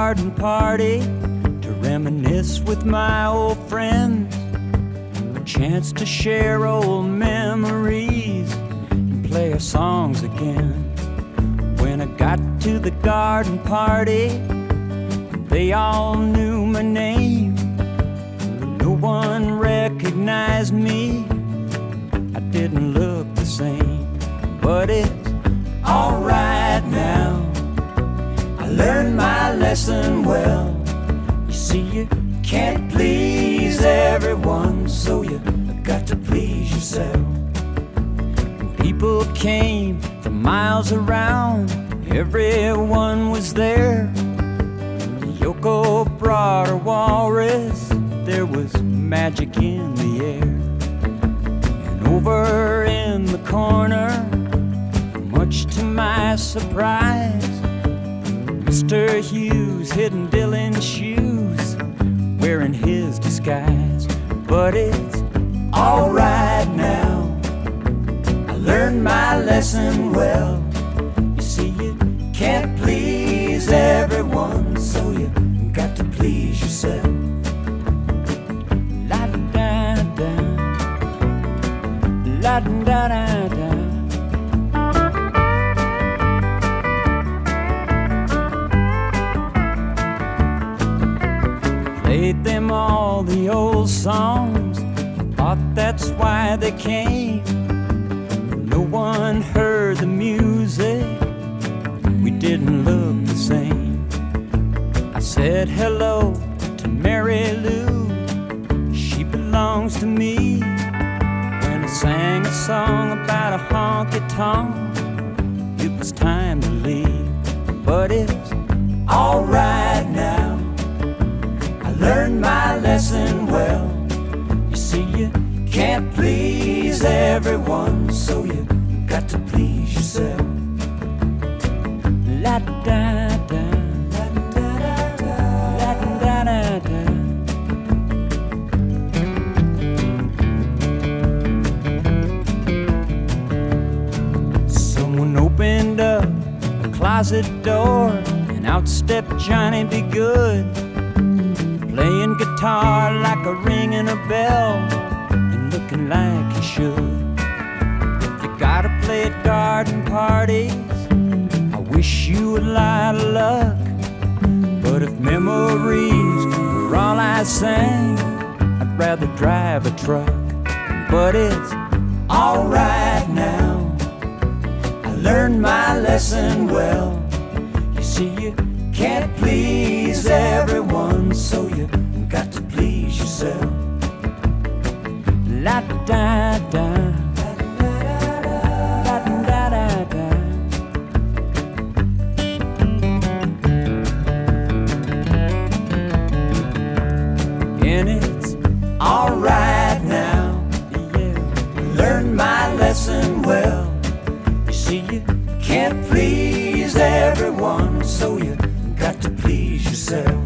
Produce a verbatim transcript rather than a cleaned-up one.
garden party to reminisce with my old friends. A chance to share old memories and play our songs again. When I got to the garden party, they all knew my name. No one recognized me. I didn't look the same, but it's alright now. I learned my lesson well. You see, you can't please everyone, so you got to please yourself. And people came from miles around, everyone was there. Yoko brought her walrus, there was magic in the air. And over in the corner, much to my surprise, Mister Hughes hidden Dylan's shoes, wearing his disguise. But it's alright now, I learned my lesson well. You see, you can't please everyone, so you got to please yourself. La da da, la da da da. Played them all the old songs, thought that's why they came. No one heard the music, we didn't look the same. I said hello to Mary Lou, she belongs to me. When I sang a song about a honky-tonk, it was time to leave. But it's alright now, I learned my lesson well. You see, you can't please everyone, so you got to please yourself. La da da, la da da, la da da da. Someone opened up a closet door, and out stepped Johnny B. Good, playing guitar like a ringing a bell, and looking like he should. You gotta play at garden parties, I wish you a lot of luck. But if memories were all I sang, I'd rather drive a truck. But it's alright now, I learned my lesson well. You see, you can't please everyone, so you got to please yourself. La da da, la da da da. And it's alright now, yeah, learned my lesson well. You see, you can't please everyone, so you got to please yourself.